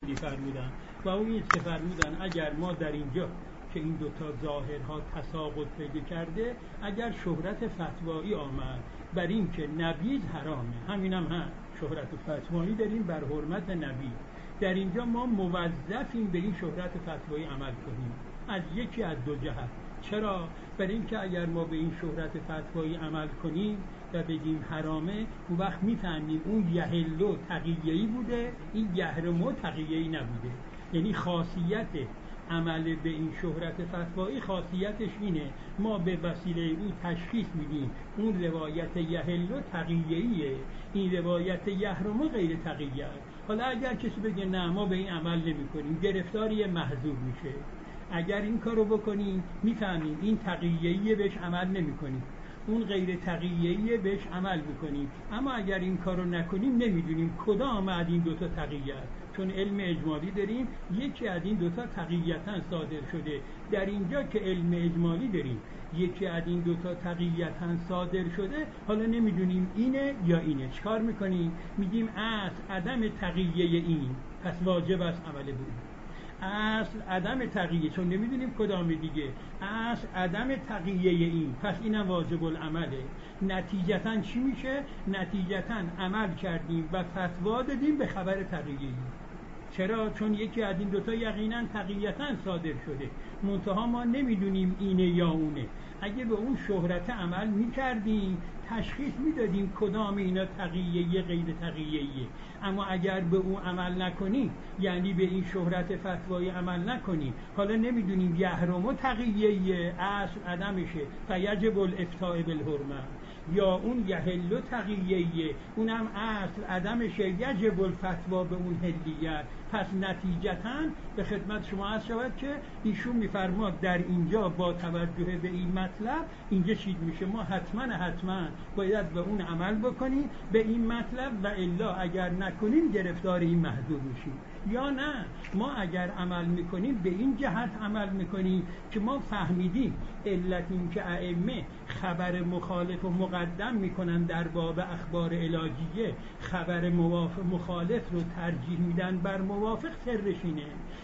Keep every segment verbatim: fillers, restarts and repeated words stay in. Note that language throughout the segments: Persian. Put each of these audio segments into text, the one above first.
فرمودن و اون این که فرمودن اگر ما در اینجا که این دوتا ظاهرها تساقط پیدا کرده، اگر شهرت فتوایی آمد بر این که نبیذ حرامه، همینم هم شهرت فتوایی داریم بر حرمت نبیذ، در اینجا ما موظفیم به این شهرت فتوایی عمل کنیم از یکی از دو جهت. چرا؟ برای اینکه اگر ما به این شهرت فتوایی عمل کنیم و بگیم حرامه، اون وقت میفهمیم اون یحلو تقیه‌ای بوده، این یحرمو تقیه‌ای نبوده. یعنی خاصیت عمل به این شهرت فتوایی خاصیتش اینه ما به وسیله او تشخیص میدیم اون روایت یحلو تقیه‌ایه، این روایت یحرمو غیر تقیه. حالا اگر کسی بگه نه ما به این عمل نمی کنیم، گرفتاری محذور میشه. اگر این کارو بکنیم میفهمیم این تقیه‌ایه بهش عمل نمی کنیم، اون غیر تقیه‌ایه بهش عمل میکنیم. اما اگر این کارو نکنیم نمیدونیم کدام از این دوتا تقیه است، چون علم اجمالی داریم یکی از این دوتا تقییتاً صادر شده. در اینجا که علم اجمالی داریم یکی از این دوتا تقییتاً صادر شده، حالا نمیدونیم اینه یا اینه، چکار میکنیم؟ میگیم اصل عدم تقیه این، پس واجب است عمل بود. اصل عدم تقیه، چون نمیدونیم کدام دیگه، اصل عدم تقیه این، پس اینم واجب العمله. نتیجتاً چی میشه؟ نتیجتاً عمل کردیم و فتوا دادیم به خبر تقیه. چرا؟ چون یکی از این دوتا یقیناً تقییتاً صادر شده، منتها ما نمیدونیم اینه یا اونه. اگه به اون شهرت عمل میکردیم تشخیص میدادیم کدام اینا تقیه‌ای غیر تقیه‌ایه. اما اگر به اون عمل نکنیم، یعنی به این شهرت فتوایی عمل نکنیم، حالا نمیدونیم یحرمو تقیه‌ایه اصل عدمشه فیجب الافتاء بالحرمه، یا اون یحلو تقیه‌ایه اونم اصل عدمشه یجب الفتوا به اون حلیت. پس نتیجتاً به خدمت شما عرض شود که ایشون میفرماد در اینجا با توجه به این مطلب اینجا چیز میشه، ما حتما حتما باید به اون عمل بکنیم به این مطلب، و الا اگر نکنیم گرفتار این محذور میشیم. یا نه ما اگر عمل میکنیم به این جهت عمل میکنیم که ما فهمیدیم علت این که ائمه خبر مخالف و مقدم میکنن در باب اخبار علاجیه، خبر موافق مخالف رو ترجیح میدن بر موافق، سرش اینه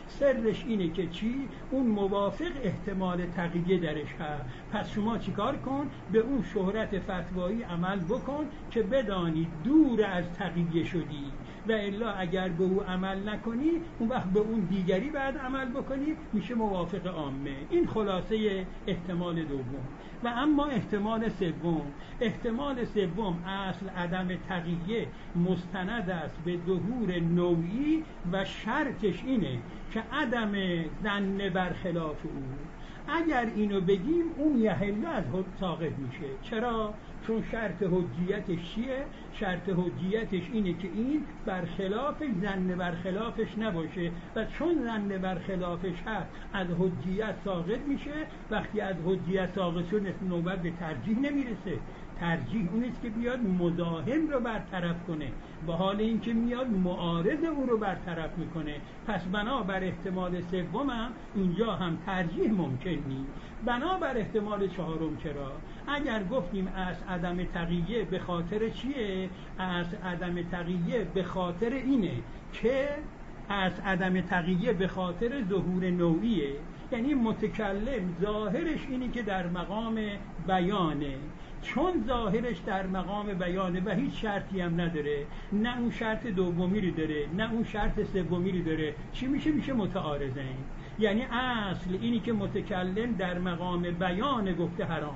سرش اینه که چی؟ اون موافق احتمال تقیه درش هست. پس شما چیکار کن؟ به اون شهرت فتوایی عمل بکن که بدانی دور از تقیه شدی، و الا اگر به او عمل نکنی اون وقت به اون دیگری بعد عمل بکنی میشه موافق عامه. این خلاصه احتمال دوم. و اما احتمال سوم، احتمال سوم اصل عدم تقیه مستند است به ظهور نوعی و شرطش اینه که عدم ظن برخلاف او. اگر اینو بگیم اون یحل از حد ساقط میشه. چرا؟ چون شرط حجیتش چیه؟ شرط حجیتش اینه که این برخلافش ظن برخلافش نباشه، و چون ظن برخلافش هست از حجیت ساقط میشه. وقتی از حجیت ساقط شد نوبت به ترجیح نمیرسه. ترجیح اونیست که بیاد مزاحم رو برطرف کنه، با حال اینکه میاد معارض او رو برطرف میکنه. پس بنابر احتمال سوم هم اینجا هم ترجیح ممکن نیست. بنابر احتمال چهارم چرا؟ اگر گفتیم از عدم تقیه به خاطر چیه؟ از عدم تقیه به خاطر اینه که از عدم تقیه به خاطر ظهور نوعیه، یعنی متکلم ظاهرش اینی که در مقام بیانه، چون ظاهرش در مقام بیانه و هیچ شرطی هم نداره، نه اون شرط دومی رو داره نه اون شرط سومی رو داره، چی میشه؟ میشه متعارضه. یعنی اصل اینی که متکلم در مقام بیانه گفته حرام،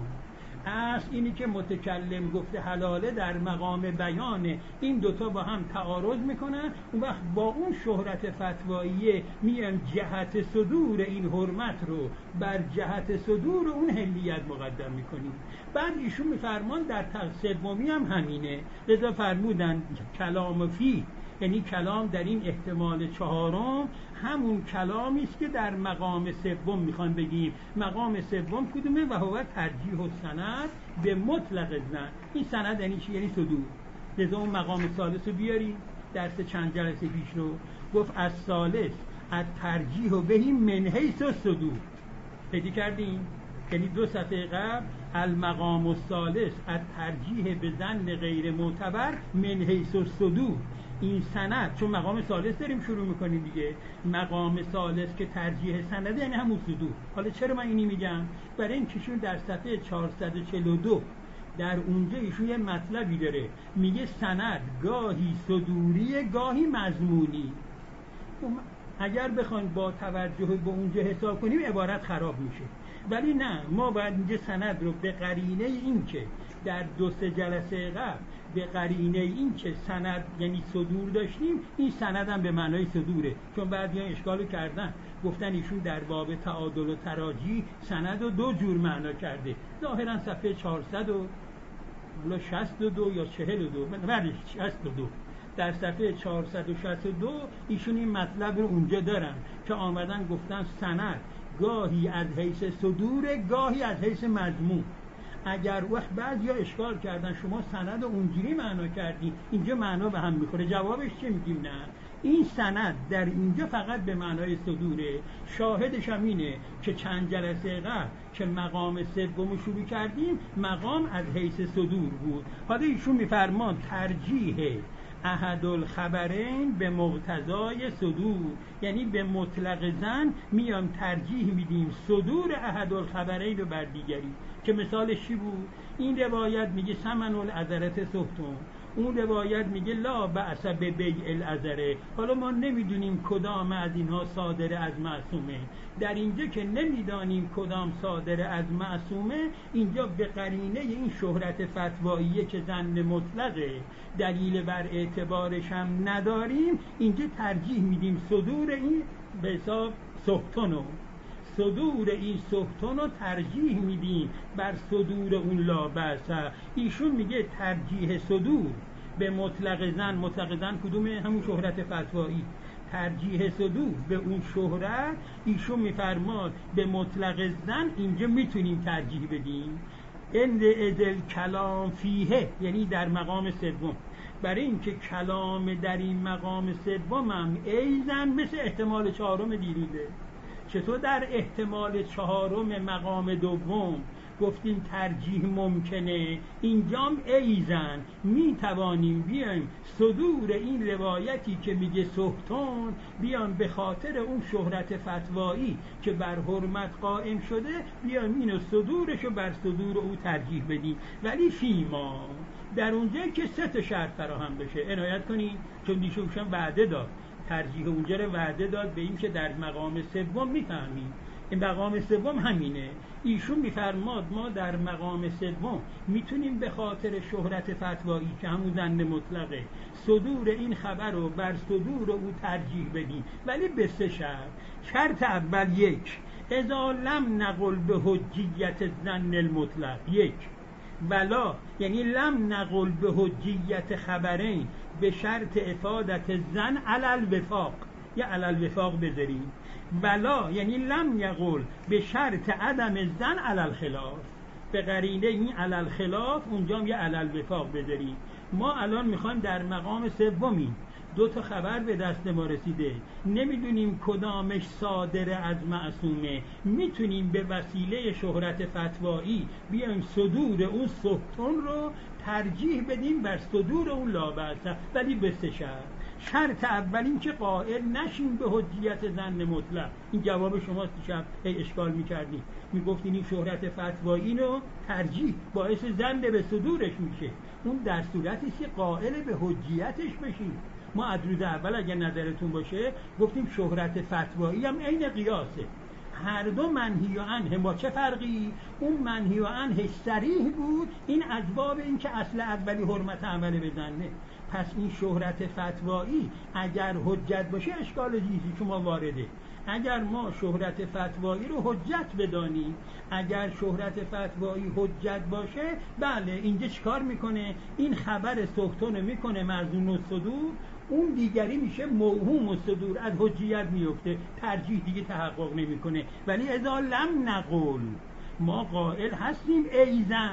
اصل اینی که متکلم گفته حلاله در مقام بیانه، این دوتا با هم تعارض میکنن. اون وقت با اون شهرت فتواییه میان جهت صدور این حرمت رو بر جهت صدور اون حلیت مقدم میکنیم. بعد ایشون میفرمان در سومی هم همینه، لذا فرمودن کلام فی، یعنی کلام در این احتمال چهارم همون کلامی است که در مقام سوم میخوان بگیم. مقام سوم کدومه؟ و هو ترجیح السند به مطلق زن. این سند یعنی چی؟ یعنی صدور. لذا اون مقام ثالث رو بیاریم، درس چند جلسه پیش رو گفت از ثالث از ترجیح و بهیم من حیث الصدور. پیدا کردیم؟ یعنی دو صفحه قبل المقام الثالث از ترجیح به ظن غیر معتبر من حیث الصدور، این سند، چون مقام ثالث داریم شروع میکنیم دیگه، مقام ثالث که ترجیح سند یعنی همون صدور. حالا چرا من اینی میگم؟ برای اینکه ایشون در صفحه چهارصد و چهل و دو در اونجا ایشون یه مطلبی داره، میگه سند گاهی صدوری گاهی مضمونی. اگر بخوایم با توجه به اونجا حساب کنیم عبارت خراب میشه، ولی نه، ما باید اینجا سند رو به قرینه این که در دو سه جلسه قبل به قرینه این که سند یعنی صدور داشتیم، این سند هم به معنای صدوره. چون بعضی ها اشکالو کردن، گفتن ایشون در باب تعادل و تراجی سند رو دو جور معنا کرده. ظاهرا صفحه چهارصد و شصت و دو یا چهل و دو، بله شصت و دو، در صفحه چهارصد و شصت و دو ایشون این مطلب رو اونجا دارن که آمدن گفتن سند گاهی از حیث صدور گاهی از حیث مضمون. اگر وقت بعضی ها اشکال کردن شما سند اونجوری معنا کردی، اینجا معنا به هم میخوره، جوابش چه میگیم؟ نه، این سند در اینجا فقط به معنای صدوره. شاهدش هم اینه که چند جلسه قبل که مقام سوم شروع کردیم مقام از حیث صدور بود. حالا ایشون میفرمان ترجیح احد الخبرین به مقتضای صدور، یعنی به مطلق زن میام ترجیح میدیم صدور احد الخبرین رو بر دیگری. که مثالش چی بود؟ این روایت میگه ثمن العذرة سهتون، اون روایت میگه لا بأس ببیع العذره. حالا ما نمیدونیم کدام از اینها صادر از معصومه. در اینجا که نمیدانیم کدام صادر از معصومه، اینجا به قرینه این شهرت فتواییه که ظن مطلقه، دلیل بر اعتبارش هم نداریم، اینجا ترجیح میدیم صدور این به حساب سهتونو، صدور این سهتون رو ترجیح میدیم بر صدور اون لا بأس. ایشون میگه ترجیح صدور به مطلق زن، مطلق زن کدومه؟ همون شهرت فتوایی. ترجیح صدور به اون شهرت ایشون میفرماد به مطلق زن اینجا میتونیم ترجیح بدیم. اند ازل کلام فیه، یعنی در مقام سوم، برای اینکه کلام در این مقام سوم هم ایزن مثل احتمال چهارم دیروزه. چطور در احتمال چهارم مقام دوم گفتیم ترجیح ممکنه، اینجام ایزن می توانیم بیایم صدور این روایتی که میگه سهتون بیان به خاطر اون شهرت فتوایی که بر حرمت قائم شده بیایم اینو صدورشو بر صدور او ترجیح بدیم. ولی فیما در اونجایی که سه تا شرط فراهم بشه، عنایت کنید چون دیشوشم وعده داد، ترجیح اونجا رو وعده داد به این که در مقام سوم میفهمیم. این مقام سوم همینه. ایشون میفرماد ما در مقام سوم میتونیم به خاطر شهرت فتوایی که همون ظن مطلقه صدور این خبر رو بر صدور او ترجیح بدیم، ولی به سه شرط. شرط اول یک، اذا لم نقل به حجیت ظن المطلق، یک، ولا یعنی لم نقل به حجیت خبرین به شرط افادت زن علل وفاق، یا علل وفاق بذاریم. ولا یعنی لم یقل به شرط عدم زن علل خلاف، به قرینه این علل خلاف اونجا هم یه علل وفاق بذاریم. ما الان میخوایم در مقام سومی دو تا خبر به دست ما رسیده، نمیدونیم کدامش صادر از معصومه، میتونیم به وسیله شهرت فتوایی بیایم صدور اون سهتون رو ترجیح بدیم بر صدور اون لا بأس، ولی به سه شرط. شرط اول این که قائل نشیم به حجیت ظن مطلق. این جواب شماست دیشب اشکال میکردیم، میگفتین این شهرت فتوایی رو ترجیح باعث ظن به صدورش میشه. اون در صورتی که قائل به حجیتش بشیم. ما از روز اول اگر نظرتون باشه گفتیم شهرت فتوایی هم عین قیاسه، هر دو منهی عنه. با چه فرقی؟ اون منهی عنه صریح بود، این از باب این که اصل اولی حرمت عمل بزنه. پس این شهرت فتوایی اگر حجت باشه اشکال چیزی که ما وارده. اگر ما شهرت فتوایی رو حجت بدانیم، اگر شهرت فتوایی حجت باشه، بله اینجا چیکار میکنه؟ این خبر سهتون میکنه مرزون الصدور، اون دیگری میشه موهوم الصدور، از حجیت میفته، ترجیح دیگه تحقق نمیکنه. ولی اذا لم نقل، ما قائل هستیم ایزن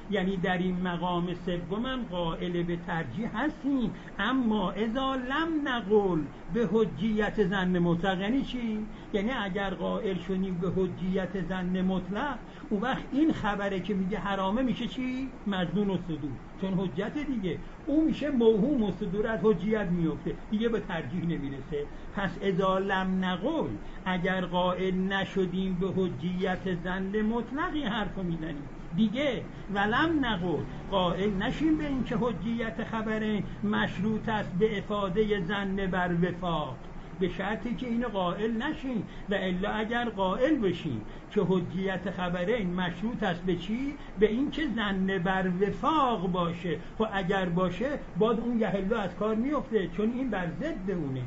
یعنی در این مقام سومم قائل به ترجیح هستیم، اما اذا لم نقل به حجیت ظن مطلق. یعنی چی؟ یعنی اگر قائل شدیم به حجیت ظن مطلق، اون وقت این خبره که میگه حرامه میشه چی؟ مظنون الصدور، چون حجت دیگه، اون میشه موهوم الصدور، از حجیت میفته دیگه، به ترجیح نمیرسه. پس اذا لم نقل، اگر قائل نشدیم به حجیت ظن مطلقی حرفو میزنیم دیگه، ولم نقل، قائل نشیم به این که حجیت خبره مشروط است به افاده ظن بر وفاق، به شرطی که اینو قائل نشین. و الا اگر قائل بشین که حجیت خبره مشروط است به چی؟ به این که ظن بر وفاق باشه، خب اگر باشه بعد اون یحلا از کار میفته، چون این بر ضد اونه.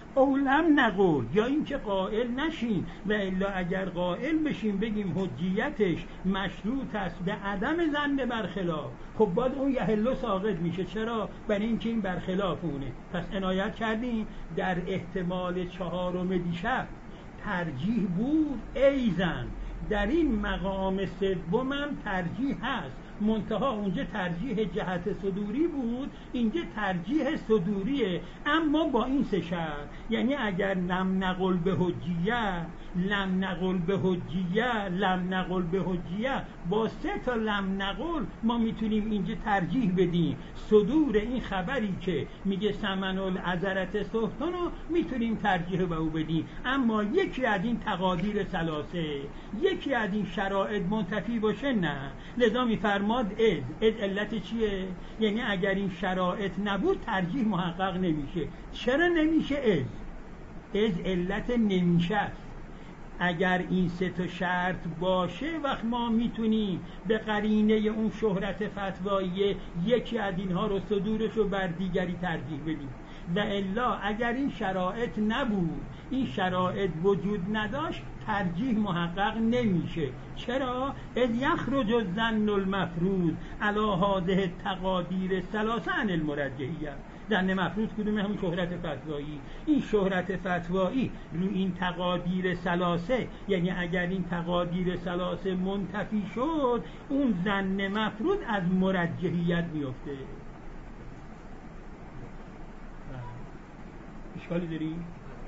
اولم نقول، یا این که قائل نشین، و الا اگر قائل بشیم بگیم حجیتش مشروط است به عدم ظن برخلاف، خب بعد اون یحلا ساقط میشه. چرا؟ برای اینکه این برخلاف اونه. پس عنایت کردیم در احتمال چهارم دیشب ترجیح بود ایزن، در این مقام سومم ترجیح هست، منتها اونجا ترجیح جهت صدوری بود، اینجا ترجیح صدوریه، اما با این سه شرط. یعنی اگر لم نقل به حجیه، لم نقل به حجیه، لم نقل به حجیه، با سه تا لم نقل ما میتونیم اینجا ترجیح بدیم صدور این خبری که میگه سمن العذرت سهتون رو میتونیم ترجیح به او بدیم. اما یکی از این تقادیر ثلاثه، یکی از این شرایط منتفی باشه نه. لذا میفرماد از از علت چیه؟ یعنی اگر این شرایط نبود ترجیح محقق نمیشه. چرا نمیشه؟ از از علت نمیشه است. اگر این سه تا شرط باشه وقت ما میتونیم به قرینه اون شهرت فتوایی یکی از اینها رو صدورش رو بر دیگری ترجیح بدیم. و الا اگر این شرایط نبود، این شرایط وجود نداشت، ترجیح محقق نمیشه. چرا؟ اذ یخرج الظن المفروض علی هذه التقادیر ثلاثه عن المرجحیه. ظن مفروض کدومه؟ همون شهرت فتوایی. این شهرت فتوایی رو این تقادیر ثلاثه، یعنی اگر این تقادیر ثلاثه منتفی شد، اون ظن مفروض از مرجحیت میفته. اشکالی داریم؟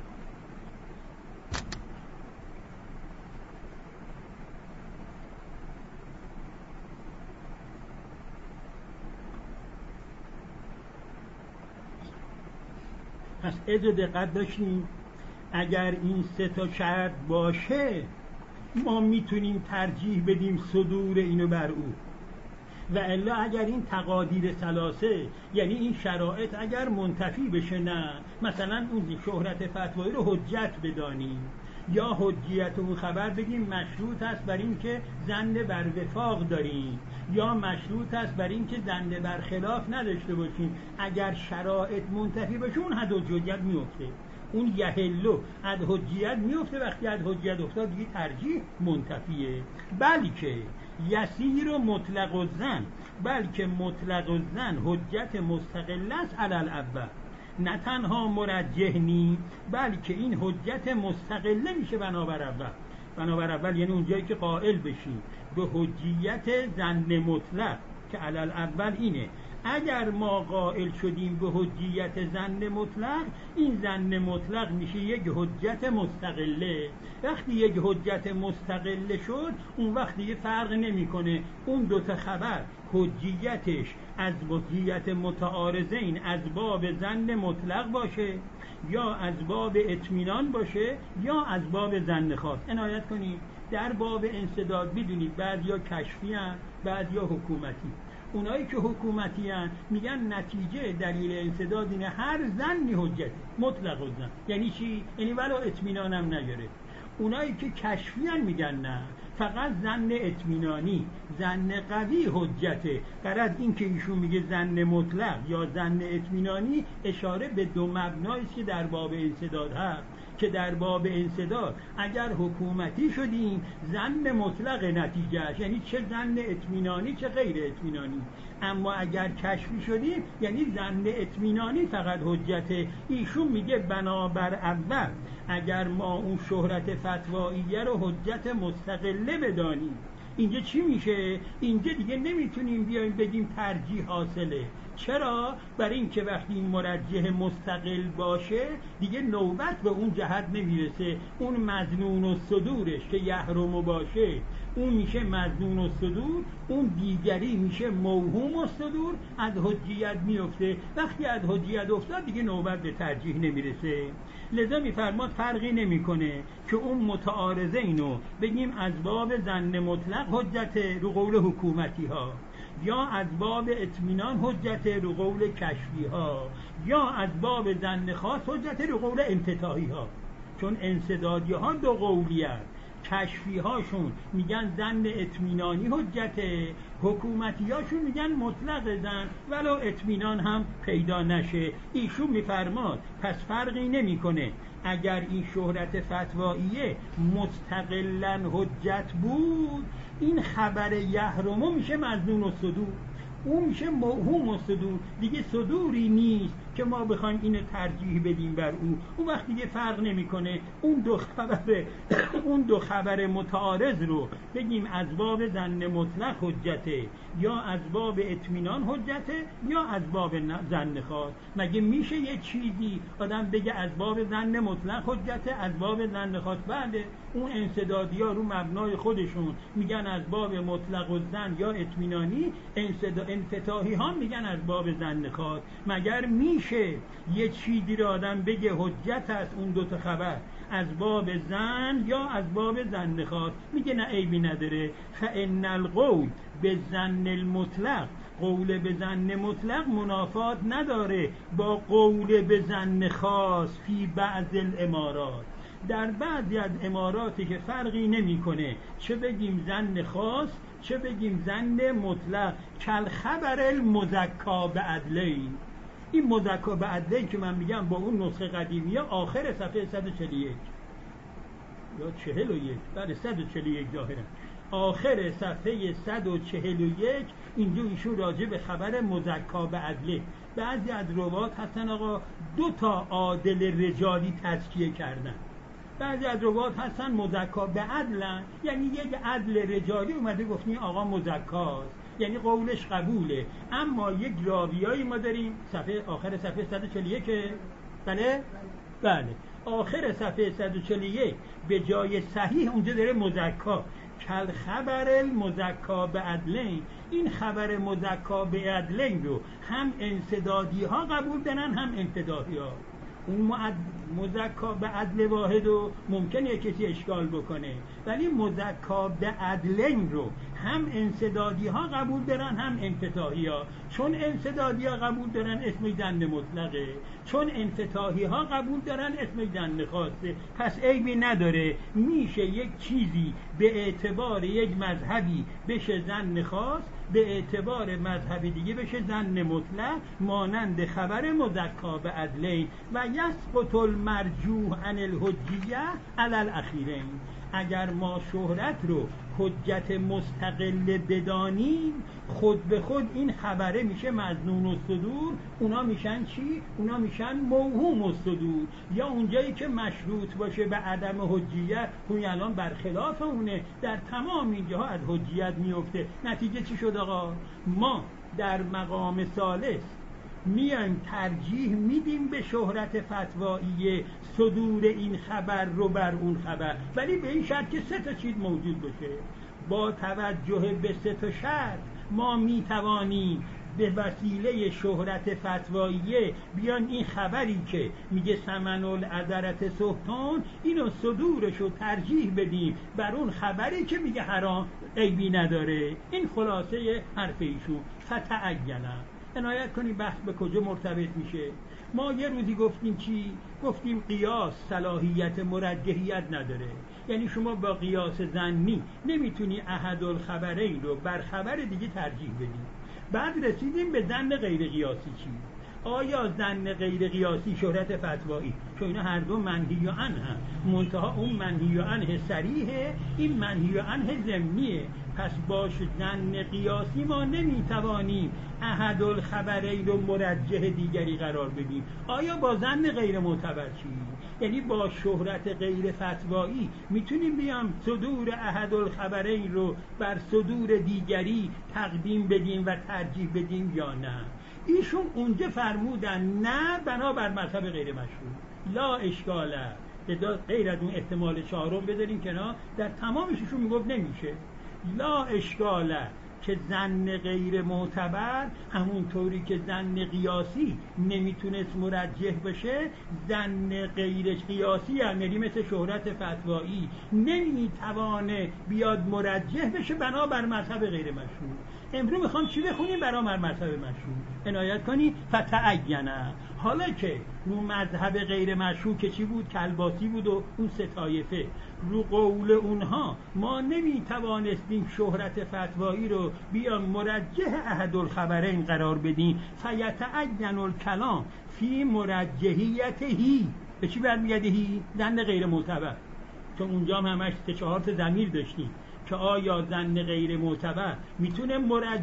پس از دقت داشتیم اگر این سه تا شرط باشه ما میتونیم ترجیح بدیم صدور اینو بر او. و الا اگر این تقادیر ثلاثه، یعنی این شرایط اگر منتفی بشه، نه مثلا اون شهرت فتوایی رو حجت بدانیم، یا حجیت اون خبر بگیم مشروط است بر این که ظن بر وفاق داریم، یا مشروط است بر این که ظن بر خلاف نداشته باشیم. اگر شرایط منتفی بشه اون حد حجیت میفته، اون یحلو از حجیت میفته. وقتی از حجیت افتاد دیگه ترجیح منتفیه. بلکه یسیر و مطلق الظن، بلکه مطلق الظن حجت مستقل است علی الاول، نه تنها مرجح نی، بلکه این حجت مستقله میشه بنابر اول. بنابر اول یعنی اونجایی که قائل بشیم به حجیت ظن مطلق که علی الاول اینه. اگر ما قائل شدیم به حجیت ظن مطلق، این ظن مطلق میشه یک حجت مستقله. وقتی یک حجت مستقله شد اون وقت دیگه فرق نمیکنه اون دوتا خبر حجیتش از حجیت متعارضین از باب ظن مطلق باشه یا از باب اطمینان باشه یا از باب ظن خاص. عنایت کنید در باب انسداد بدونید بعضیا کشفی هستند بعضیا حکومتی. اونایی که حکومتی هستند میگن نتیجه دلیل انسداد اینه هر ظنی حجته مطلق الظن. یعنی چی؟ یعنی ولو اطمینانم نگره. اونایی که کشفی هستند میگن نه، فقط ظن اطمینانی، ظن قوی حجته. غرض این که ایشون میگه ظن مطلق یا ظن اطمینانی اشاره به دو مبنایی است که در باب انسداد هست، که در باب انسداد اگر حکومتی شدیم ظن مطلق نتیجهش، یعنی چه ظن اطمینانی چه غیر اطمینانی. اما اگر کشفی شدیم یعنی ظن اطمینانی فقط حجته. ایشون میگه بنابر اول اگر ما اون شهرت فتواییه رو حجت مستقله بدانیم اینجا چی میشه؟ اینجا دیگه نمیتونیم بیایم بگیم ترجیح حاصله. چرا؟ برای اینکه وقتی این مرجح مستقل باشه دیگه نوبت به اون جهت نمیرسه. اون مظنون و صدورش که یحرم باشه اون میشه مظنون و صدور، اون دیگری میشه موهوم و صدور، از حجیت میفته. وقتی از حجیت افتاد دیگه نوبت به ترجیح نمیرسه. لذا میفرماد فرقی نمیکنه که اون متعارضه اینو بگیم از باب ظن مطلق حجت رو قول حکومتی ها، یا از باب اطمینان حجت رو قول کشفی ها، یا از باب ظن خاص حجت رو قول انفتاحی ها. چون انسدادی ها دو قولی هست، کشفی هاشون میگن ظن اطمینانی حجته، حکومتی هاشون میگن مطلق ظن ولو اطمینان هم پیدا نشه. ایشون میفرماد پس فرقی نمیکنه اگر این شهرت فتواییه مستقلا حجت بود، این خبر یحرمو میشه مظنون و صدور، اون میشه موهوم و صدور، دیگه صدوری نیست که ما بخوایم اینو ترجیح بدیم بر او. اون وقت دیگه فرق نمیکنه اون دو خبر اون دو خبر متعارض رو بگیم از باب ظن مطلق حجته، یا از باب اطمینان حجته، یا از باب ظن خاص. مگه میشه یه چیزی آدم بگه از باب ظن مطلق حجته، از باب ظن خاص؟ بله، اون انسدادی ها رو مبنای خودشون میگن از باب مطلق و ظن یا اطمینانی، انفتاحی ها میگن از باب ظن خاص. مگر میشه یه چیزی رو آدم بگه حجت است اون دوتا خبر از باب ظن یا از باب ظن خاص؟ میگه نه عیبی نداره. فان القول به ظن المطلق، قول به ظن مطلق منافات نداره با قول به ظن خاص فی بعض الامارات. در بعضی از اماراتی که فرقی نمیکنه چه بگیم ظن خاص چه بگیم ظن مطلق، کل خبر المزکا به عدلین. این مزکا به عدلین که من میگم با اون نسخه قدیمیه آخر صفحه صد و چهل و یک یا چهل و یک، بله صد و چهل و یک ظاهرا آخر صفحه صد و چهل و یک اینجا ایشون راجع به خبر مزکا به عدله. بعضی از روات هستن آقا دو تا عادل رجالی تزکیه کردن، بعضی از روات هستن مزکا به عدلن، یعنی یک عدل رجالی اومده گفتنی آقا مزکاست، یعنی قولش قبوله. اما یک راویایی ما داریم صفحه آخر صفحه صد و چهل و یک، بله بله آخر صفحه صد و چهل و یک به جای صحیح اونجا داره مزکا، کل خبر المزکا به عدلین. این خبر مزکا به عدلین رو هم انسدادی ها قبول دارن هم انفتاحی ها. اون مزکا به عدل واحد رو ممکنه کسی اشکال بکنه، ولی مزکا به عدلین رو هم انسدادی ها قبول دارن هم انفتاحی ها. چون انسدادی ها قبول دارن اسم ظن مطلقه، چون انفتاحی ها قبول دارن اسم ظن خاصه. پس عیبی نداره، میشه یک چیزی به اعتبار یک مذهبی بشه ظن خاص، به اعتبار مذهبی دیگه بشه ظن مطلق، مانند خبر مزکا به عدلین. و یسقط المرجوح عن الحجیه علی الاخیرین. اگر ما شهرت رو حجت مستقل بدانیم، خود به خود این خبره میشه مظنون الصدور، اونا میشن چی؟ اونا میشن موهوم الصدور. یا اونجایی که مشروط باشه به عدم حجیت، اون الان برخلاف اونه، در تمام اینجاها از حجیت میفته. نتیجه چی شد آقا؟ ما در مقام ثالث میایم ترجیح میدیم به شهرت فتوایی صدور این خبر رو بر اون خبر، ولی به این شرط که سه تا چیز موجود باشه. با توجه به سه تا شرط ما میتوانیم به وسیله شهرت فتوایی بیان این خبری که میگه سمن العذرت سهتان اینو صدورش رو ترجیح بدیم بر اون خبری که میگه حرام، عیبی نداره. این خلاصه حرف ایشون. فتعینم عنایت کنی بحث به کجا مرتبط میشه. ما یه روزی گفتیم چی؟ گفتیم قیاس صلاحیت مرجحیت نداره، یعنی شما با قیاس ظنی نمیتونی احد الخبرین رو بر خبر دیگه ترجیح بدی. بعد رسیدیم به ظن غیر قیاسی چی؟ آیا ظن غیر قیاسی شهرت فتوایی، چون اینا هر دو منهی عنه هم، منتها اون منهی عنه صریحه، این منهی عنه ضمنیه. پس با ظن قیاسی ما نمیتوانیم احد الخبرین رو مرجح دیگری قرار بدیم. آیا با ظن غیر معتبر چی؟ یعنی با شهرت غیر فتوایی میتونیم بیام صدور احد الخبرین رو بر صدور دیگری تقدیم بدیم و ترجیح بدیم یا نه؟ ایشون اونجا فرمودن نه، بنابر مذهب غیر مشهور لا اشکاله. غیر از اون احتمال چهارم بذاریم کنار، در تمامش ایشون میگفت نمیشه. لا اشکاله که ظن غیر معتبر همونطوری که ظن قیاسی نمیتونست مرجح بشه، ظن غیر قیاسی هم یعنی مثل شهرت فتوایی نمیتوانه بیاد مرجح بشه بنابر مذهب غیر مشهور. امروز میخوام چی بخونیم برای مذهب مشهور؟ عنایت کنی فتعینه. حالا که رو مذهب غیر مشهور که چی بود؟ کلباسی بود و اون سه طایفه، رو قول اونها ما نمیتوانستیم شهرت فتوایی رو بیا مرجح احد الخبرین قرار بدیم. فیتعین الکلام فی مرجحیتهی. به چی برمیگرده هی؟ ظن غیر معتبر، چون اونجا هم همش سه چهار تا ضمیر داشتیم که آیا ظن غیر معتبر میتونه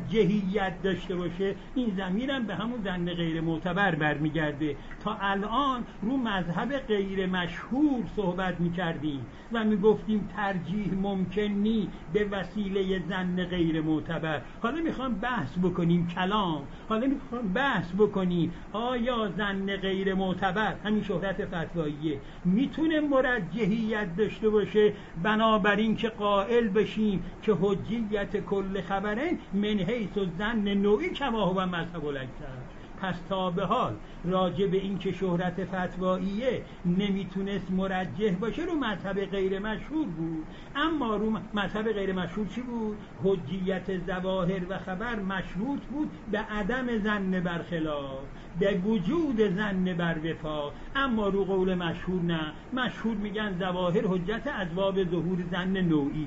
مرجحیت داشته باشه؟ این ضمیرم به همون ظن غیر معتبر برمیگرده. تا الان رو مذهب غیر مشهور صحبت میکردیم و میگفتیم ترجیح ممکن نی به وسیله ظن غیر معتبر. حالا میخوام بحث بکنیم کلام، حالا میخوام بحث بکنیم آیا ظن غیر معتبر همین شهرت فتواییه میتونه مرجحیت داشته باشه بنابراین که قائل بشیم که حجیت کل خبرین من حیث الظن نوعی کما هو مذهب الاکثر. پس تا به حال راجع به این که شهرت فتواییه نمیتونست مرجح باشه رو مذهب غیر مشهور بود، اما رو مذهب غیر مشهور چی بود؟ حجیت ظواهر و خبر مشروط بود به عدم ظن برخلاف، به وجود ظن بر وفاق. اما رو قول مشهور نه، مشهور میگن ظواهر حجت اسباب ظهور ظن نوعی،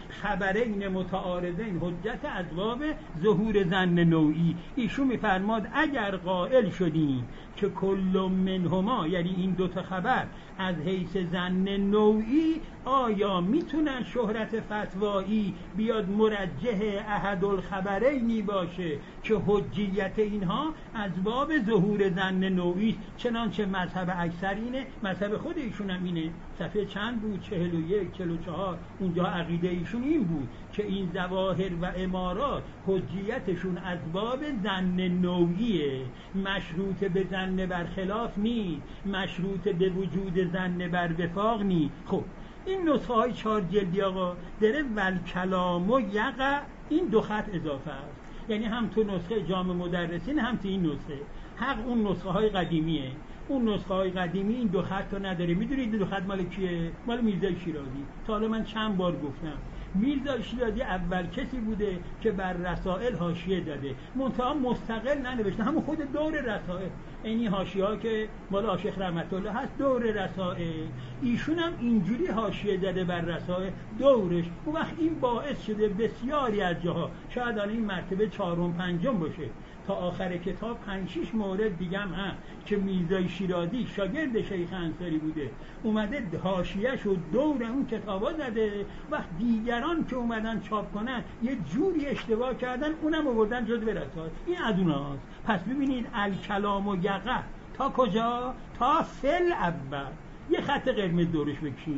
خبرین متعارضین حجت اسباب ظهور ظن نوعی. ایشون میفرماد اگر قائل شدیم که کل منهما یعنی این دوتا خبر از حیث ظن نوعی، آیا میتونن شهرت فتوایی بیاد مرجح احد الخبرینی باشه که حجیت اینها اسباب ظهور ظن نوعی؟ چنانچه مذهب اکثر اینه، مذهب خود ایشون هم اینه. صفحه چند بود؟ چهل و یک چهل و چهار. اونجا عقیده ایشون این بود که این ظواهر و امارات حجیتشون اسباب ظن نوعیه، مشروط به ظن برخلاف نیست، مشروط به وجود ظن بر وفاق نیست. خب این نسخه های چهار جلدی آقا داره ول کلام و یقع، این دو خط اضافه است، یعنی هم تو نسخه جامع مدرسین هم تو این نسخه. حق اون نسخه های قدیمیه، اون نسخه های قدیمی این دو خط رو نداره. میدونید دو خط مال کیه؟ مال میرزا شیرازی. تا حالا من چند بار گفتم میرزا شیرازی اول کسی بوده که بر رسائل حاشیه داده، منتها مستقل ننوشته، همون خود دور رسائل، اینی حاشیه‌ها که مال آشیخ رحمت الله هست دور رسائل، ایشون هم اینجوری حاشیه داده بر رسائل دورش. اون وقت این باعث شده بسیاری از جاها، شاید الان این مرتبه چهارم پنجم باشه، تا آخر کتاب پنج شش مورد دیگه هم هست که میرزا شیرازی شاگرد شیخ انصاری بوده، اومده حاشیه‌شو دور اون کتابا زده، وقت دیگران که اومدن چاپ کنن یه جوری اشتباه کردن اونم آوردن جزو رسائل. این از اوناست. پس ببینید الکلام و یقع تا کجا؟ تا فل اول. یه خط قرمز دورش بکشید.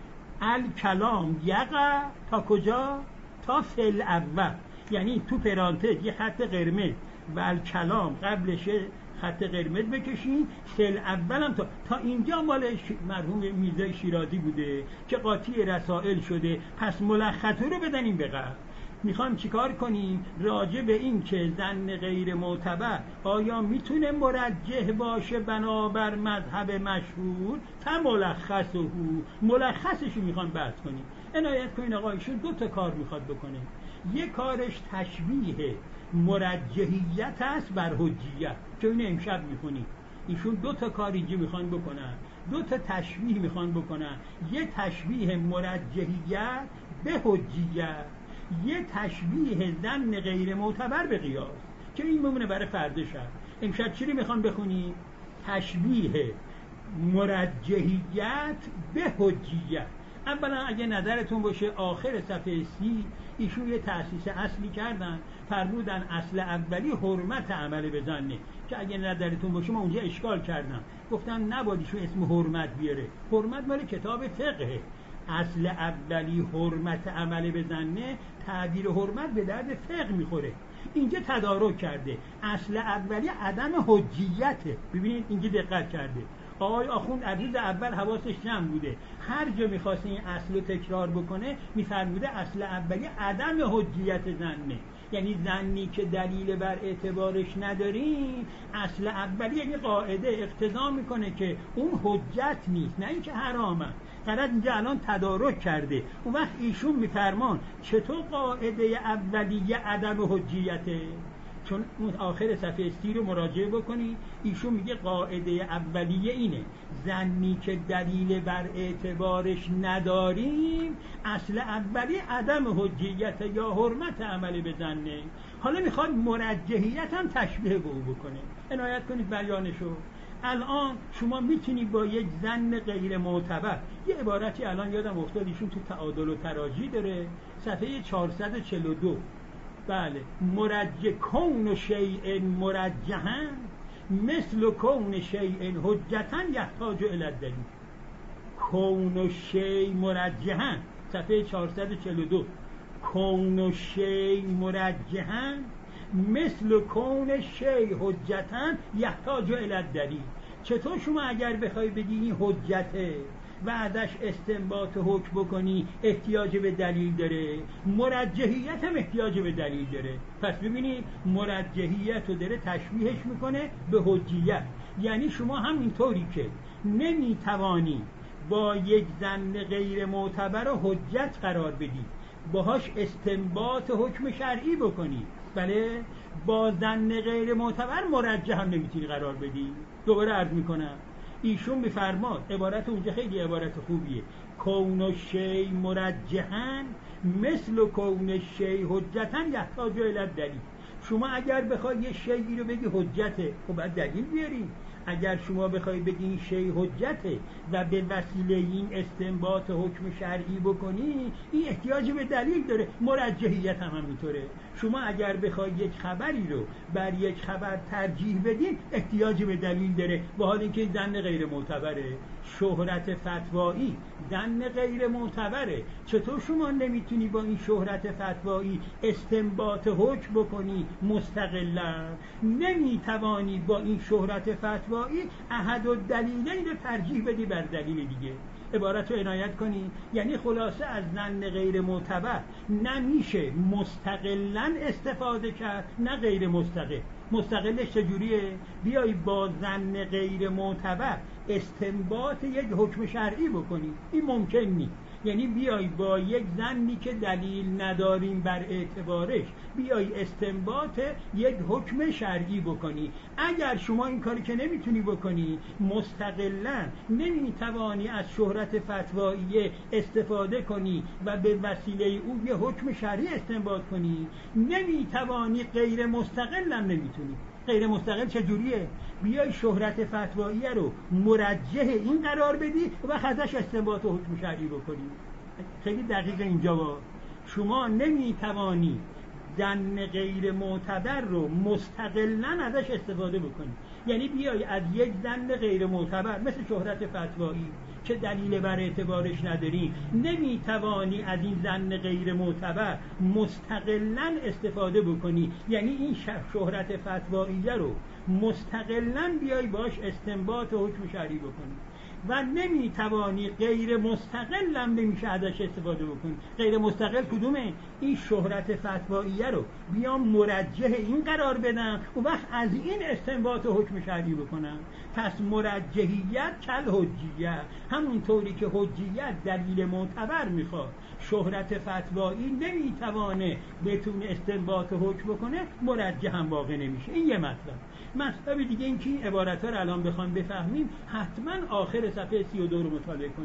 الکلام یقع تا کجا؟ تا فل اول، یعنی تو پرانتز یه خط قرمز و الکلام قبلش خط قرمز بکشین، فل اولم تا تا اینجا مال مرحوم میرزا شیرازی بوده که قاطی رسائل شده. پس ملخصه رو بدنیم به قبل. میخوام چیکار کنیم؟ راجع به این که ظن غیر معتبر آیا میتونه مرجح باشه بنابر مذهب مشهور؟ فملخصه، ملخصش میخوام بحث کنیم. عنایت کنین آقا ایشون دو تا کار میخواد بکنه. یک کارش تشبیه مرجحیت است بر حجیت که این امشب میخونیم. ایشون دو تا کار اینجا میخوان بکنن، دو تا تشبیه میخوان بکنن. یه تشبیه مرجحیت به حجیت، یه تشبیه ظن غیر معتبر به قیاس که این میمونه برای فردا شب. امشب چی رو میخوام بخونی؟ تشبیه مرجحیت به حجیت. اولا اگه نظرتون باشه آخر صفحه سی ایشون یه تأسیس اصلی کردن، فرمودن اصل اولی حرمت عمل به ظنه، که اگه نظرتون باشه ما اونجا اشکال کردم، گفتم نباید ایشون اسم حرمت بیاره، حرمت مال کتاب فقهه. اصل اولی حرمت عمل به ظنه، تعبیر حرمت به درد فقه میخوره. اینجا تدارک کرده، اصل اولی عدم حجیته. ببینید اینجا دقت کرده. آقای آخوند از روز اول حواسش جمع بوده، هر جا میخواسته این اصل رو تکرار بکنه میفرموده اصل اولی عدم حجیت ظنه، یعنی ظنی که دلیل بر اعتبارش نداریم، اصل اولی یعنی قاعده اقتضا میکنه که اون حجت نیست، نه اینکه حرامه. فقط اینجا الان تدارک کرده. اون وقت ایشون میفرمان چطور قاعده اولیه عدم حجیته؟ چون اون آخر صفحه سی رو مراجعه بکنی، ایشون میگه قاعده اولیه اینه، ظنی که دلیل بر اعتبارش نداریم اصل اولی عدم حجیت یا حرمت عمل به ظنه. حالا میخواد مرجحیت هم تشبیه به او بکنه. عنایت کنید بیانشو. الان شما میتونی با یک ظن غیر معتبر، یه عبارتی الان یادم افتاد ایشون تو تعادل و تراجی داره، صفحه چهارصد و چهل و دو، بله، مرجح کون شیء مرجحا مثل کون شیء حجتا یحتاج الی الدلیل. کون شیء مرجحا صفحه چهارصد و چهل و دو، کون شیء مرجحا مثل کون شیء حجتا یحتاج الی الدلیل. چطور شما اگر بخوای بگی این حجته و ازش استنباط حکم بکنی احتیاج به دلیل داره، مرجحیت هم احتیاج به دلیل داره. پس ببینید مرجحیت رو داره تشبیهش میکنه به حجیت، یعنی شما هم اینطوری که نمیتوانی با یک ظن غیر معتبر رو حجت قرار بدی، باهاش استنباط حکم شرعی بکنی، بله، با ظن غیر معتبر مرجح هم نمیتونی قرار بدی. دوباره عرض میکنم، ایشون میفرماد، عبارت اونجا خیلی عبارت خوبیه، کون شیء مرجحا مثل کون شیء حجتا یحتاج الی الدلیل. شما اگر بخوای یه شیئی رو بگی حجته، خب باید دلیل بیاری. اگر شما بخوای بگی این شیء حجته و به وسیله این استنباط حکم شرعی بکنی، این احتیاج به دلیل داره. مرجحیت هم همینطوره. شما اگر بخوای یک خبری رو بر یک خبر ترجیح بدین، احتیاج به دلیل داره، با حال اینکه ظن غیر معتبره. شهرت فتوایی ظن غیر معتبره، چطور شما نمیتونی با این شهرت فتوایی استنباط حکم بکنی مستقلا؟ نمیتوانی با این شهرت فتوایی احد الدلیلین رو ترجیح بدی بر دلیل دیگه. عبارت رو عنایت کنی، یعنی خلاصه از ظن غیر معتبر نمیشه مستقلا استفاده کرد، نه غیر مستقل. مستقلش چجوریه؟ بیایی با ظن غیر معتبر استنباط یک حکم شرعی بکنی، این ممکن نیست. یعنی بیایی با یک ظنی که دلیل نداریم بر اعتبارش بیایی استنباط یک حکم شرعی بکنی. اگر شما این کاری که نمیتونی بکنی، مستقلا نمیتوانی از شهرت فتوایی استفاده کنی و به وسیله او یه حکم شرعی استنباط کنی، نمیتوانی غیر مستقل هم نمیتونی. غیر مستقل چجوریه؟ بیای شهرت فتوایی رو مرجح این قرار بدی و ازش استنباط و حکم شرعی بکنی. خیلی دقیق اینجا با شما نمیتوانی ظن غیر معتبر رو مستقلا ازش استفاده بکنی. یعنی بیای از یک ظن غیر معتبر مثل شهرت فتوایی که دلیل بر اعتبارش نداری، نمیتوانی از این ظن غیر معتبر مستقلا استفاده بکنی. یعنی این شهرت فتوایی رو مستقلا بیای باش استنباط و حکم شرعی بکنی و نمیتوانی غیر مستقل هم نمیشه ازش استفاده بکنی. غیر مستقل کدومه؟ این شهرت فتوایی رو بیام مرجح این قرار بدم و وقت از این استنباط و حکم شرعی بکنم. پس مرجحیت کل حجیت، همونطوری که حجیت دلیل معتبر میخواد، شهرت فتوایی نمیتوانه بتونه استنباط و حکم بکنه، مرجح هم واقع نمیشه. این یه مطلب. مطلب دیگه این که این عبارت ها رو الان بخوام بفهمیم، حتما آخر صفحه سی و دو رو مطالعه کنیم.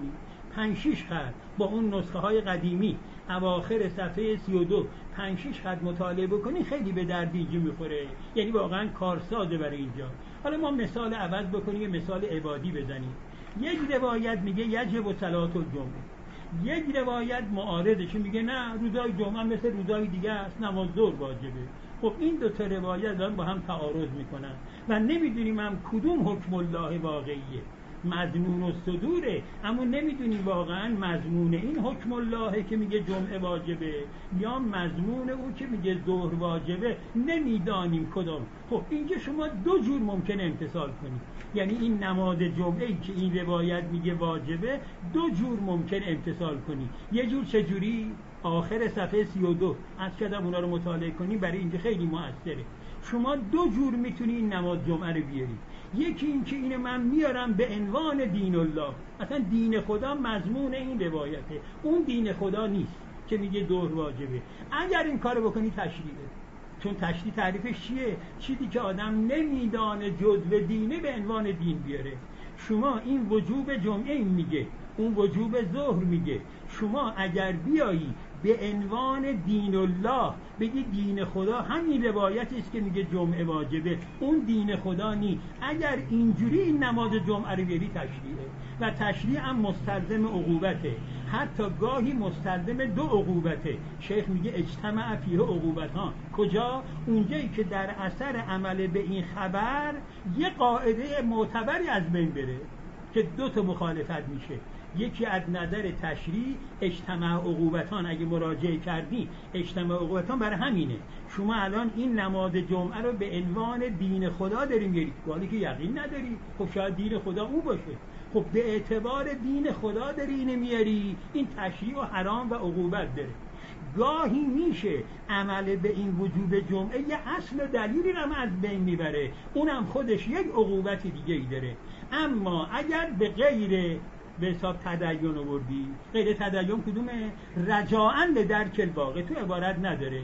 پنج شش خط با اون نسخه های قدیمی اواخر صفحه سی و دو پنج شش خط مطالعه بکنی خیلی به درد اینجا میخوره، یعنی واقعا کارسازه برای اینجا. حالا ما مثال عوض بکنیم، یه مثال عبادی بزنیم. یک روایت میگه یجب صلات الجمعه، یک روایت معارضش میگه نه روزای جمعه مثل روزای دیگه است، نماز ظهر واجبه. خب این دو تا روایت دارن با هم تعارض میکنن و نمیدونیم هم کدوم حکم الله واقعیه. مظنون الصدوره، اما نمیدونیم واقعا مضمون این حکم الله که میگه جمعه واجبه یا مضمون او که میگه ظهر واجبه، نمیدانیم کدام. خب اینجا شما دو جور ممکنه امتثال کنید، یعنی این نماز جمعه ای که این روایت میگه واجبه دو جور ممکن امتثال کنید. یه جور چجوری؟ آخر صفحه سی و دو از کدام اونا رو مطالعه کنی، برای اینجا خیلی موثره. شما دو جور میتونی این نماز جمعه رو بیاری. یکی این که اینو من میارم به عنوان دین الله، اصلا دین خدا مضمون این روایته، اون دین خدا نیست که میگه ظهر واجبه. اگر این کارو بکنی تشریعه، چون تشریع تعریفش چیه؟ چیزی که آدم نمیدانه جزء دینه به عنوان دین بیاره. شما این وجوب جمعه این میگه، اون وجوب ظهر میگه. شما اگر بیایی به عنوان دین الله بگی دین خدا، همین روایتی است که میگه جمعه واجبه، اون دین خدا نی. اگر اینجوری این نماز جمعه رو بیاری تشریعه، و تشریع هم مستلزم عقوبته، حتی گاهی مستلزم دو عقوبته. شیخ میگه اجتماع فیه عقوبتان. کجا؟ اونجایی که در اثر عمل به این خبر یه قاعده معتبری از بین بره که دو تا مخالفت میشه. یکی از نظر تشریع اجتماع عقوبتان، اگه مراجعه کردی اجتماع عقوبتان برای همینه. شما الان این نماز جمعه رو به عنوان دین خدا داری میاری، ولی که یقین نداری، خب شاید دین خدا او باشه. خب به اعتبار دین خدا داری اینو میاری، این تشریع و حرام و عقوبت داره. گاهی میشه عمل به این وجوب جمعه یه اصل دلیلی رو از بین میبره، اونم خودش یک عقوبت دیگه ای داره. اما اگر به غیر به حساب تدین آوردی، غیر تدین کدومه؟ رجاءً لدرک الواقع، تو عبارت نداره.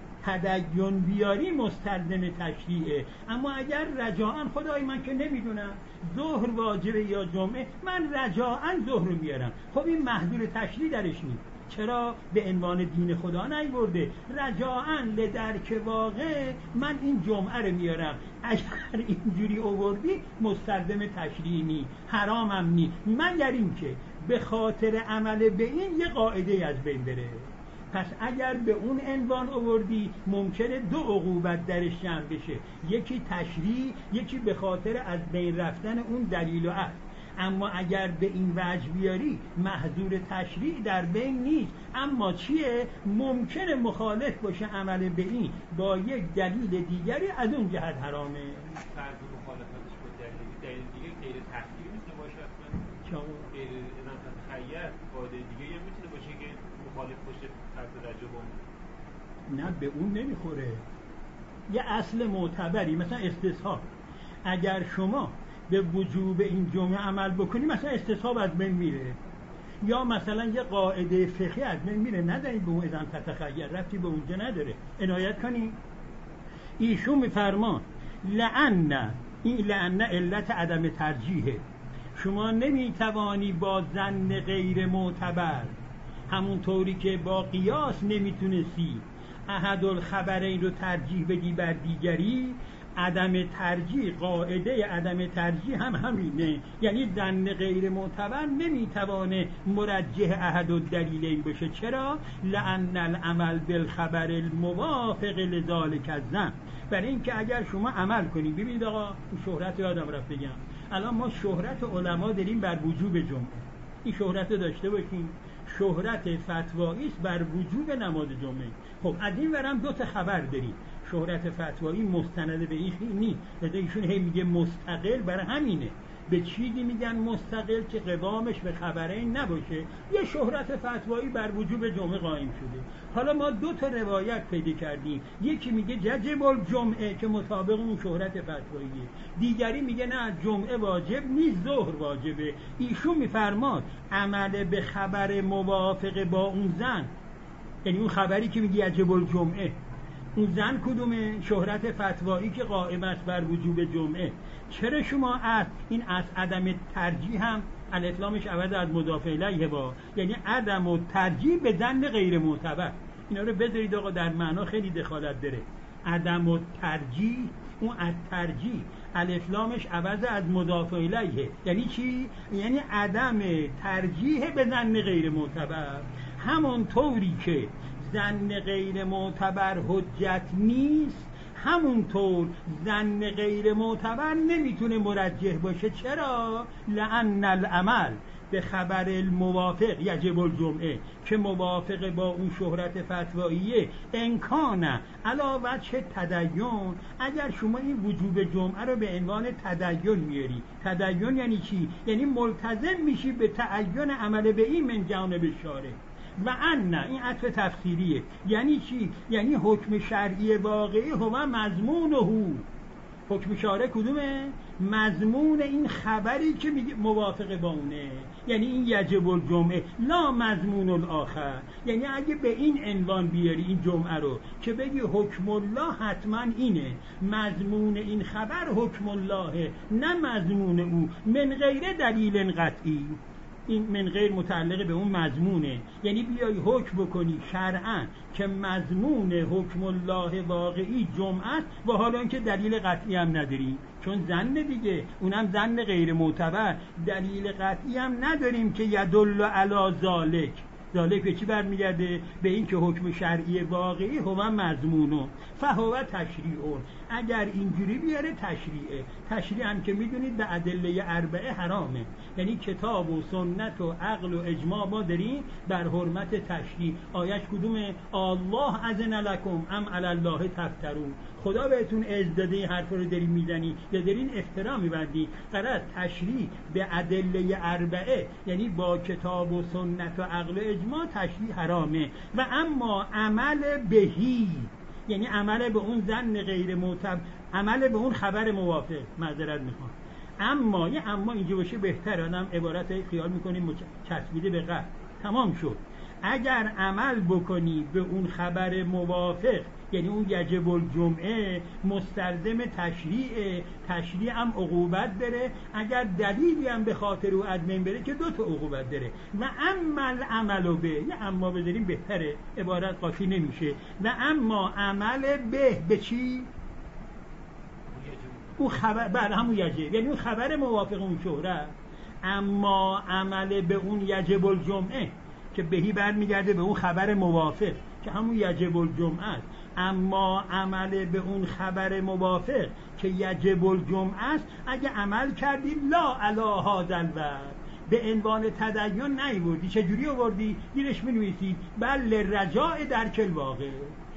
تدین بیاری مستلزم تشریعه، اما اگر رجاءً خدای من که نمیدونم ظهر واجبه یا جمعه، من رجاءً ظهر رو میارم، خب این محذور تشریع درش نیست. چرا؟ به عنوان دین خدا نیورده. رجاءً لدرک واقع من این جمعه رو میارم. اگر اینجوری آوردی مستلزم تشریع نی، حرامم نی، مگر اینکه به خاطر عمل به این یه قاعده از بین بره. پس اگر به اون عنوان آوردی ممکنه دو عقوبت درش جمع بشه، یکی تشریع، یکی به خاطر از بین رفتن اون دلیل و اصل. اما اگر به این وجه بیاری محظور تشریع در بین نیست، اما چیه؟ ممکنه مخالف باشه عمل به این با یک دلیل دیگری، از اون جهت حرامه. فرض مخالفتش با دلیل دلیل دیگه غیر تخییر میتونه باشه، اصلا غیر اذن تخیر قاعده دیگه هم میتونه باشه که مخالف باشه فرض رجب اون. نه به اون نمیخوره. یه اصل معتبری مثلا استصحاب، اگر شما به وجوب این جمعه عمل بکنی مثلا استصحاب از بین میره، یا مثلا یه قاعده فقهی از بین میره، ندارید به اون اذن تتخیر، رفتی به اونجا نداره. عنایت کنی. ایشون میفرمان لعن، این لعن علت عدم ترجیحه. شما نمیتوانی با ظن غیر معتبر، همون طوری که با قیاس نمیتونستی احد الخبرین رو ترجیح بدی بر دیگری، عدم ترجیح، قاعده عدم ترجیح هم همینه، یعنی ظن غیر معتبر نمیتوانه مرجح احد الدلیلین باشه. چرا؟ لأن العمل بالخبر الموافق لذالک الظن، برای اینکه اگر شما عمل کنید، ببینید آقا شهرت یادم رفت بگم، الان ما شهرت علما داریم بر وجوب جمعه، این شهرت رو داشته باشیم. شهرت فتوایی است بر وجوب نماز جمعه. خب از این ورم دو تا خبر داریم. شهرت فتوایی مستند به این نیست، لذا ایشون هی میگه مستقل، برای همینه به چیزی میگن مستقل که قوامش به خبرین نباشه. یه شهرت فتوایی بر وجوب جمعه قائم شده. حالا ما دو تا روایت پیدا کردیم، یکی میگه ججب الجمعه که مطابق اون شهرت فتواییه، دیگری میگه نه جمعه واجب نیست، ظهر واجبه. ایشون میفرماد عمل به خبر موافق با اون زن، یعنی اون خبری که میگه ججب الجمعه، اون زن کدومه؟ شهرت فتوایی که قائم است بر وجوب جمعه. چرا شما از این از عدم ترجیح هم الاسلامش عوض از مضاف الیه با، یعنی عدم و ترجیح به ظن غیر معتبر. اینا رو بذارید آقا، در معنا خیلی دخالت داره. عدم و ترجیح، اون از ترجیح الاسلامش عوض از مضاف الیه، یعنی چی؟ یعنی عدم ترجیح به ظن غیر معتبر. همون طوری که ظن غیر معتبر حجت نیست، همونطور ظن غیر معتبر نمیتونه مرجح باشه. چرا؟ لأن العمل به خبر الموافق یجب الجمعه، که موافق با اون شهرت فتواییه امکانه علا وجه تدین. اگر شما این وجوب جمعه رو به عنوان تدین میاری، تدین یعنی چی؟ یعنی ملتزم میشی به تعین عمل به این من جانب شارع. و ان این عطف تفسیریه، یعنی چی؟ یعنی حکم شرعی واقعی هو مضمونه. حکم شارع کدومه؟ مضمون این خبری که میگه موافق با اونه، یعنی این یجب الجمعه لا مضمون الاخر. یعنی اگه به این عنوان بیاری این جمعه رو که بگی حکم الله حتما اینه، مضمون این خبر حکم الله نه مضمون او، من غیر دلیل قطعی. این من غیر متعلق به اون مضمونه، یعنی بیای حکم بکنی شرعاً که مضمون حکم الله واقعی جمعه است و حالا اینکه دلیل قطعی هم نداری، چون ظن دیگه، اونم ظن غیر معتبر، دلیل قطعی هم نداریم که یدل علی ذالک. ذالک به چی برمیگرده؟ به این که حکم شرعی واقعی هو مضمونو فهو تشریعون. اگر اینجوری بیاره تشریعه. تشریع هم که میدونید به ادله اربعه حرامه، یعنی کتاب و سنت و عقل و اجماع ما داریم بر حرمت تشریع. آیش کدومه؟ الله اذن لکم ام علی الله تفترون. خدا بهتون اذن داده این حرف رو دارین میزنی یا دارین افترا میبندی. قرار تشریع به ادله اربعه، یعنی با کتاب و سنت و عقل و اجماع تشریع حرامه. و اما عمل بهی، یعنی عمل به اون ظن غیر معتبر، عمل به اون خبر موافق. معذرت میخوام، اما یه اما اینجا باشه بهتره، آدم عبارت خیال میکنیم چسبیده به قلب. تمام شد. اگر عمل بکنی به اون خبر موافق، یعنی اون یجب الجمعه، مستلزم تشریع، تشریع هم عقوبت داره. اگر دلیلی هم به خاطر او از بین بره که دو تا عقوبت داره. و اما عمل به، یه اما بذاریم بهتره، عبارت قاطی نمیشه. و اما عمل به به چی؟ اون خبر، بعد همون یجب، یعنی اون خبر موافق اون شهرت. اما عمل به اون یجب الجمعه که بهی برمیگرده به اون خبر موافق که همون یجب الجمعه است. اما عمل به اون خبر موافق که یجب الجمعه است، اگه عمل کردی لا علی هذا الوجه، به عنوان تدین نیوردی. چجوری آوردی؟ گیرش می‌نویسی بل رجاء درک الواقع،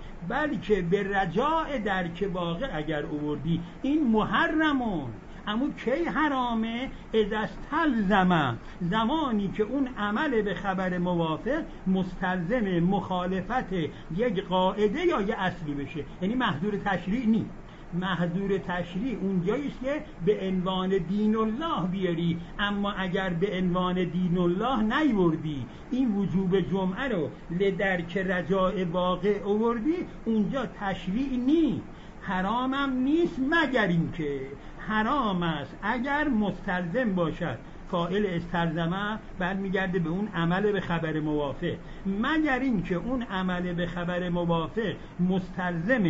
بلکه به رجاء درک واقع اگر آوردی این محرمون. اما کی حرامه؟ اذا استلزم، زمانی که اون عمل به خبر موافق مستلزم مخالفت یک قاعده یا یک اصلی بشه. یعنی محظور تشریع نی. محظور تشریع اونجاییست که به عنوان دین الله بیاری. اما اگر به عنوان دین الله نیوردی، این وجوب جمعه رو لدرک رجاء واقع آوردی، اونجا تشریع نی، حرامم نیست. مگر اینکه حرام است اگر مستلزم باشد. فاعل استلزمه برمیگرده به اون عمل به خبر موافق. مگر اینکه اون عمل به خبر موافق مستلزم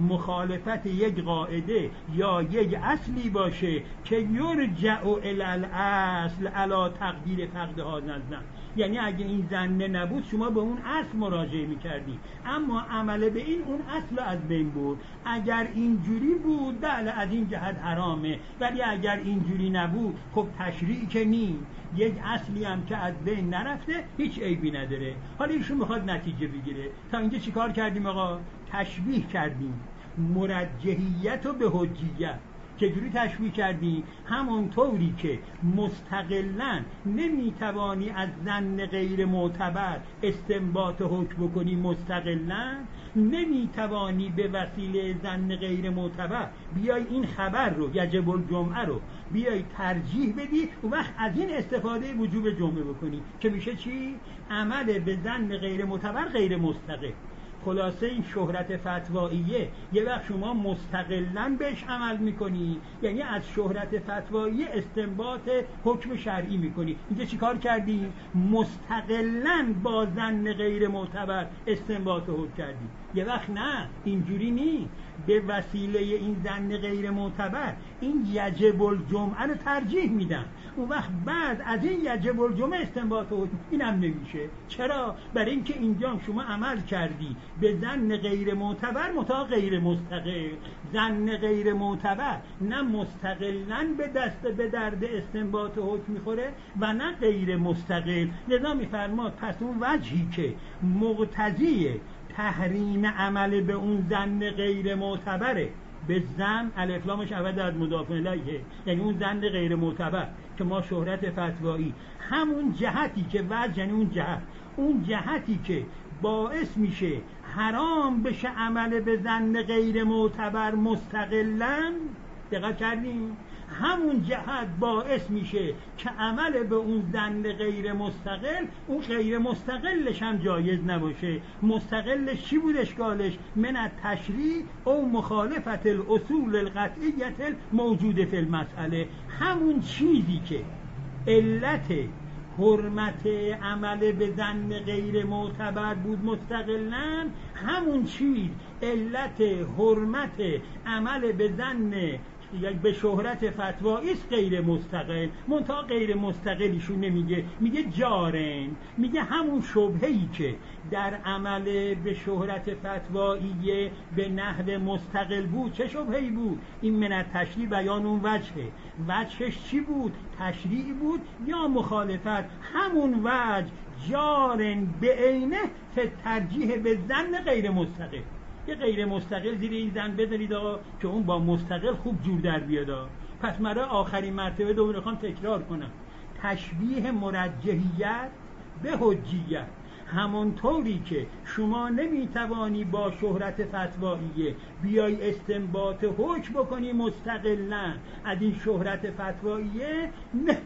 مخالفت یک قاعده یا یک اصلی باشه که یرجع الی الاصل علی تقدیر فقد هذا الظن. یعنی اگه این ظن نبود شما به اون اصل مراجعه میکردی، اما عمل به این اون اصل از بین بود. اگر اینجوری بود بله از این جهت حرامه، ولی اگر اینجوری نبود خب تشریع که نی، یک اصلی هم که از بین نرفته هیچ عیبی نداره. حالا ایشون میخواد نتیجه بگیره. تا اینجا چیکار کردیم آقا؟ تشبیه کردیم مرجحیت رو به حجیت. چجوری تشبیه کردی؟ همون طوری که مستقلاً نمیتوانی از ظن غیر معتبر استنباط حکم بکنی، مستقلاً نمیتوانی به وسیله ظن غیر معتبر بیای این خبر رو یجب الجمعه رو بیای ترجیح بدی و وقت از این استفاده وجوب جمعه بکنی که میشه چی؟ عمل به ظن غیر معتبر غیر مستقل. خلاصه این شهرت فتواییه یه وقت شما مستقلاً بهش عمل میکنی، یعنی از شهرت فتوایی استنباط حکم شرعی میکنی. اینجا چی کار کردی؟ مستقلاً با ظن غیر معتبر استنباط حکم کردی. یه وقت نه، اینجوری نی، به وسیله این ظن غیر معتبر این یجب الجمعه رو ترجیح میدم، اون وقت بعد از این یجب الجمعه استنباط حکم اینم نمیشه. چرا؟ برای اینکه اینجا شما عمل کردی به ظن غیر معتبر متا غیر مستقل. ظن غیر معتبر نه مستقلاً به دست به درد استنباط حکم میخوره و نه غیر مستقل. لذا میفرماد پس اون وجهی که مقتضی تحریم عمل به اون ظن غیر معتبره، به ظن الف لامش عوض از مضاف الیه، یعنی اون ظن غیر معتبر که ما شهرت فتوایی، همون جهتی که وجه، یعنی اون جهت اون جهتی که باعث میشه حرام بشه عمل به ظن غیر معتبر مستقلاً، دقت کردیم؟ همون جهت باعث میشه که عمل به اون ظن غیر مستقل اون غیر مستقلش هم جایز نباشه. مستقلش چی بود اشکالش؟ من التشریع او مخالفت الاصول القطعیت موجود فی المسئله. همون چیزی که علت حرمت عمل به ظن غیر معتبر بود مستقلاً، همون چیز علت حرمت عمل به ظن یک به شهرت فتوایی است غیر مستقل. منتها غیر مستقلیشون نمیگه، میگه جارن، میگه همون شبهه‌ای که در عمل به شهرت فتوایی به نحو مستقل بود. چه شبهه‌ای بود؟ این من التشریع بیان اون وجهه. وجهش چی بود؟ تشریعی بود یا مخالفت؟ همون وجه جارن به عینه ترجیح به ظن غیر مستقل. یه غیر مستقل زیر این ظن بذارید آقا که اون با مستقل خوب جور در بیاد. پس مرا آخرین مرتبه دوباره میخوام تکرار کنم، تشبیه مرجحیت به حجیت. همونطوری که شما نمیتوانی با شهرت فتواییه بیای استنباط حکم بکنی مستقلاً از این شهرت فتواییه، نه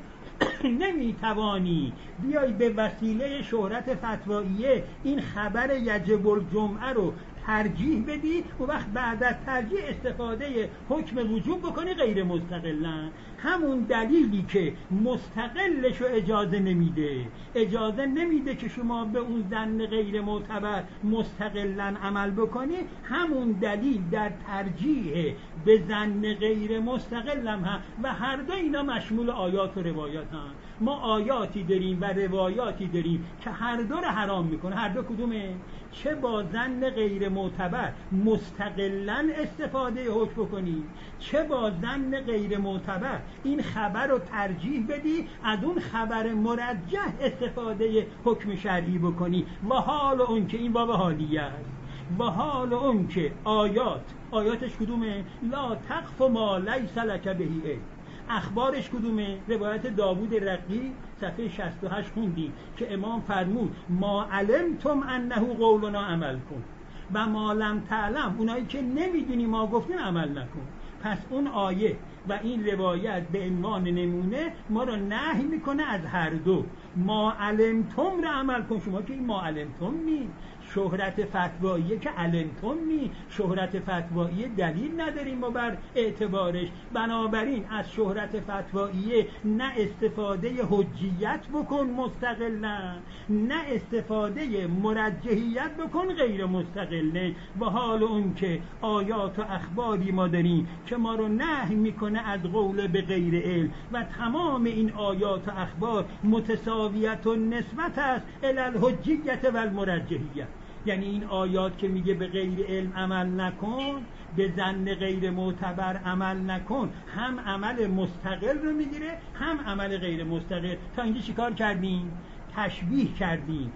نمیتوانی بیای به وسیله شهرت فتواییه این خبر یجب الجمعه رو ترجیح بدی و وقت بعد از ترجیح استفاده حکم وجوب بکنی غیر مستقلاً. همون دلیلی که مستقلشو اجازه نمیده، اجازه نمیده که شما به اون ظن غیر معتبر مستقلاً عمل بکنی، همون دلیل در ترجیح به ظن غیر مستقل هم هست و هر دو اینا مشمول آیات و روایات هم. ما آیاتی داریم و روایاتی داریم که هر دو رو حرام میکنه. هر دو کدومه؟ چه با ظن غیر معتبر مستقلاً استفاده حکم بکنی، چه با ظن غیر معتبر این خبر رو ترجیح بدی از اون خبر مرجح استفاده حکم شرعی بکنی. و حال اون که این باب حالیه است، و حال اون که آیات آیاتش کدومه؟ لا تقف ما لیس لک به علم. اخبارش کدومه؟ روایت داوود رقی صفحه شصت و هشت خوندی که امام فرمود ما علمتم انه قولنا عمل کن و ما لم تعلم، اونایی که نمیدونی ما گفتیم عمل نکن. پس اون آیه و این روایت به عنوان نمونه ما رو نهی میکنه از هر دو. ما علمتم رو عمل کن. شما که این ما علمتم نی، شهرت فتواییه که علمتم نی، شهرت فتواییه دلیل نداریم ما بر اعتبارش. بنابراین از شهرت فتواییه نه استفاده حجیت بکن مستقلا، نه استفاده مرجحیت بکن غیر مستقله. و حال اون که آیات و اخباری ما داریم که ما رو نهی میکنه از قول به غیر علم و تمام این آیات و اخبار متساویت و نسبت است الی الحجیت و المرجحیت. یعنی این آیات که میگه به غیر علم عمل نکن، به ظن غیر معتبر عمل نکن، هم عمل مستقل رو میگیره هم عمل غیر مستقل. تا اینجا چیکار کردیم؟ تشبیه کردیم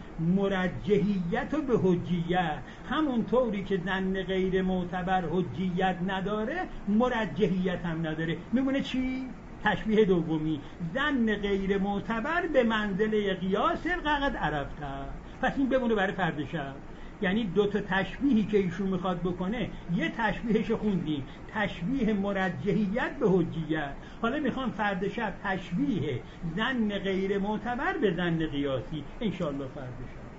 مرجحیت رو به حجیت. همون طوری که ظن غیر معتبر حجیت نداره مرجحیت هم نداره. میمونه چی؟ تشبیه دومی، ظن غیر معتبر به منزله قیاس قد عرفته. پس این بمونه برای فردا شب. یعنی دو تا تشبیهی که ایشون میخواد بکنه، یه تشبیهش خوندیم تشبیه مرجحیت به حجیت، حالا میخوام فردا شب تشبیه ظن غیر معتبر به ظن قیاسی. انشاءالله فردا شب.